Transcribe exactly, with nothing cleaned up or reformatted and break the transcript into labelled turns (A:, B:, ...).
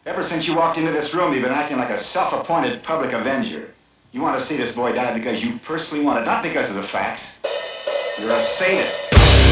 A: Ever since you walked into this room, you've been acting like a self-appointed public avenger. You want to see this boy die because you personally want it, not because of the facts. You're a sadist.